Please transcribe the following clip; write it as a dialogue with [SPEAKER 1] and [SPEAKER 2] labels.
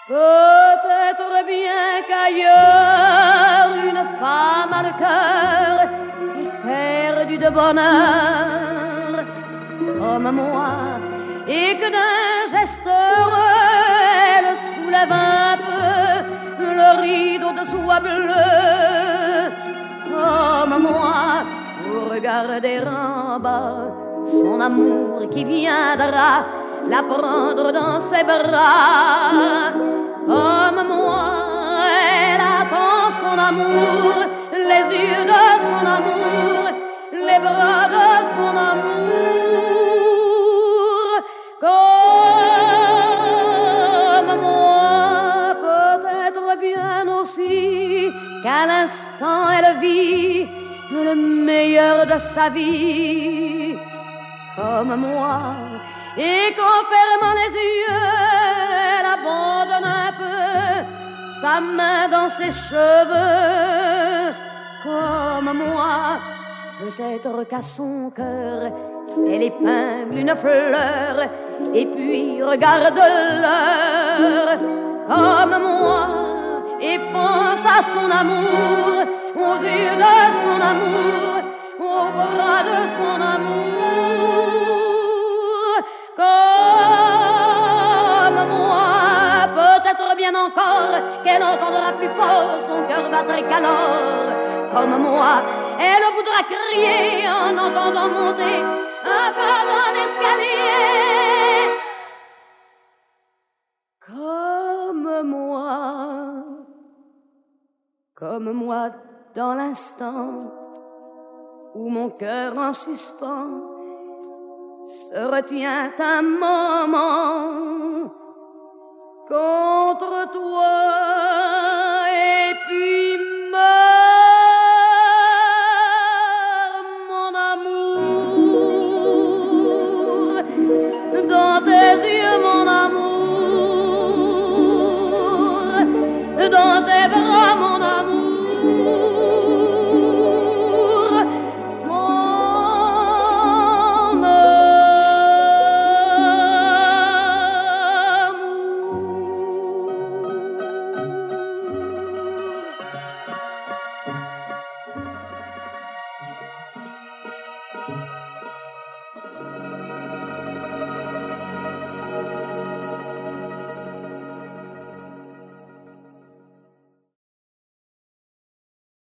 [SPEAKER 1] Peut-être bien qu'ailleurs une femme a le cœur perdu de bonheur comme moi, et que d'un geste heureux elle soulève un peu le rideau de soie bleue comme moi, pour regarder en bas son amour qui viendra la prendre dans ses bras. Comme moi, elle attend son amour, les yeux de son amour, les bras de son amour. Comme moi, peut-être bien aussi qu'à l'instant elle vit le meilleur de sa vie. Comme moi, et qu'en fermant les yeux, elle abandonne un peu sa main dans ses cheveux. Comme moi, peut-être qu'à son cœur, elle épingle une fleur et puis regarde l'heure. Comme moi, et pense à son amour, aux yeux de son amour, aux bras de son amour. Comme moi, peut-être bien encore qu'elle entendra plus fort son cœur battre qu'alors. Comme moi, elle voudra crier en entendant monter un pas dans l'escalier. Comme moi dans l'instant où mon cœur en suspens se retient un moment contre toi.